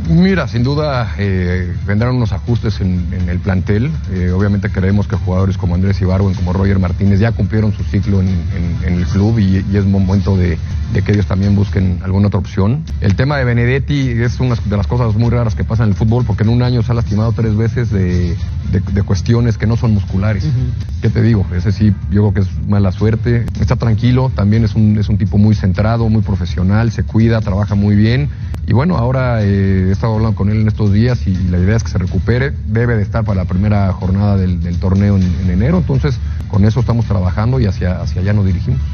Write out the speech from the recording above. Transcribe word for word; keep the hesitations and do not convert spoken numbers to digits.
Mira, sin duda eh, vendrán unos ajustes en, en el plantel. Eh, obviamente creemos que jugadores como Andrés Ibargüen, como Roger Martínez ya cumplieron su ciclo en, en, en el club y, y es momento de, de que ellos también busquen alguna otra opción. El tema de Benedetti es una de las cosas muy raras que pasan en el fútbol, porque en un año se ha lastimado tres veces de, de, de cuestiones que no son musculares. Uh-huh. ¿Qué te digo? Ese sí, yo creo que es mala suerte. Está tranquilo, también es un, es un tipo muy centrado, muy profesional, se cuida, trabaja muy bien. Y bueno, ahora eh, he estado hablando con él en estos días y, y la idea es que se recupere. Debe de estar para la primera jornada del, del torneo en, en enero. Entonces, con eso estamos trabajando y hacia, hacia allá nos dirigimos.